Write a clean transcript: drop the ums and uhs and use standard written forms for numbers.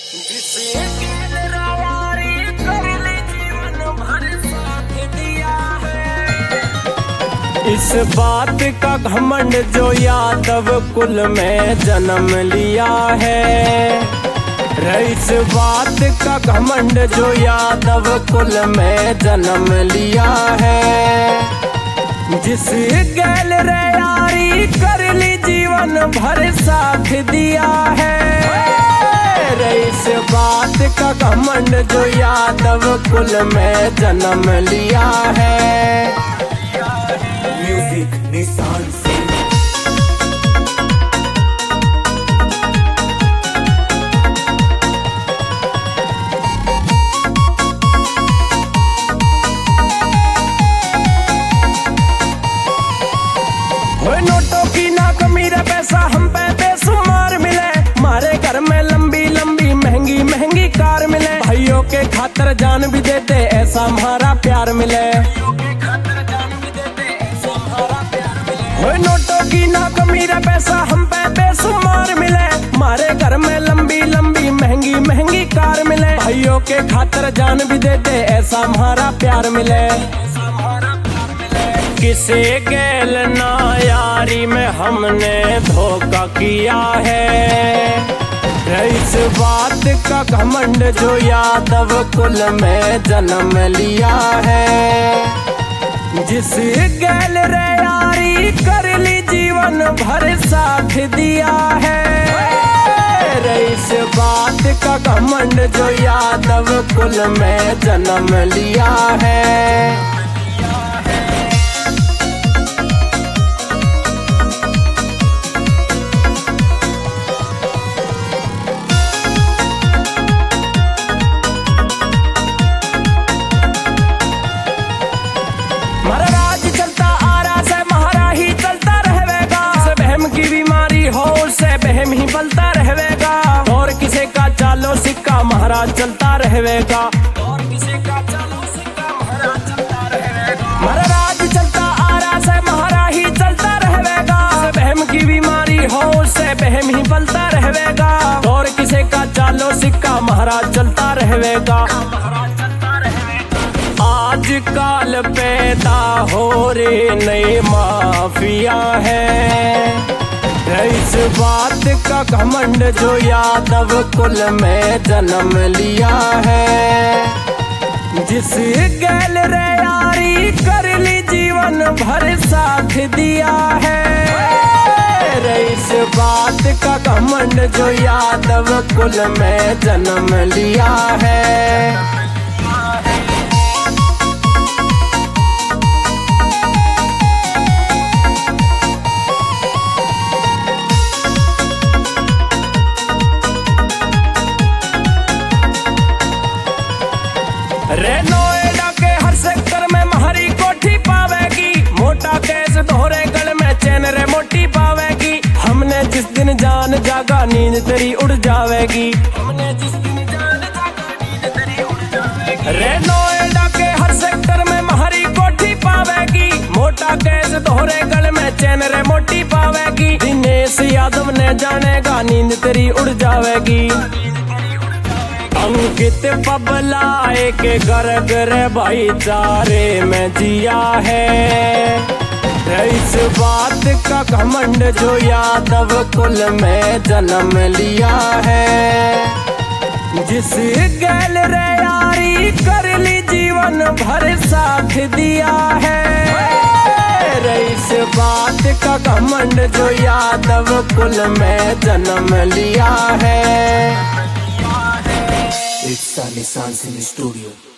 जिसे यारी कर ले जीवन भर साथ दिया है। इस बात का घमंड जो यादव कुल में जन्म लिया है। इस बात का घमंड जो यादव कुल में जन्म लिया है। जिस गैल रे यारी कर ली जीवन भर साथ दिया है। इस बात का घमंड जो यादव कुल में जन्म लिया है। म्यूजिक निशान से नोटों की ना कमी रे पैसा हम पे बेशुमार मिले। मारे घर में लंबी लंबी महंगी महंगी कार मिले। भाइयों के खातर जान भी देते ऐसा हमारा प्यार मिले। नोटों की ना कमी रे पैसा हम पे बेशुमार मिले। मारे घर में लंबी लंबी महंगी महंगी कार मिले। भाइयों के खातर जान भी देते ऐसा हमारा प्यार मिले। किसे गैल ना यारी में हमने धोखा किया है। इस बात का घमंड जो यादव कुल में जन्म लिया है। जिस गैल रे यारी कर ली जीवन भर साथ दिया है। इस बात का घमंड जो यादव कुल में जन्म लिया है। बहम ही पलता रहेगा और किसे का चालो सिक्का महाराज चलता रहेगा। और किसे का चालो सिक्का महाराज चलता रहेगा। महाराज चलता आ रहा से महारा ही चलता रहेगा। बहम की बीमारी हो से बहम ही पलता रहेगा और किसे का चालो सिक्का महाराज चलता रहेगा। आज काल पैदा हो रे नई माफिया है। इस बात का घमंड जो यादव कुल में जन्म लिया है। जिस गैल रे यारी कर ली जीवन भर साथ दिया है। इस बात का घमंड जो यादव कुल में जन्म लिया है। रे नोएडा के हर सेक्टर में महरी कोठी पावेगी। मोटा केस दोहरे गल में चैन रे मोटी पावेगी। हमने जिस दिन जान जागा नींद तेरी उड़ जावेगी। हमने जिस दिन जान जागा नींद तेरी उड़ जावेगी। रे नोएडा के हर सेक्टर में महरी कोठी पावेगी। मोटा केस दोहरे गल में चैन रे मोटी पावेगी। दिनेश यादव ने जानेगा नींद तेरी उड़ जावेगी। अंकित पबलाए के गर्ग रे भाईचारे में जिया है। इस बात का घमंड जो यादव कुल में जन्म लिया है। जिस गैल रे यारी कर ली जीवन भर साथ दिया है। इस बात का घमंड जो यादव कुल में जन्म लिया है। It's Sunny Sans in the studio.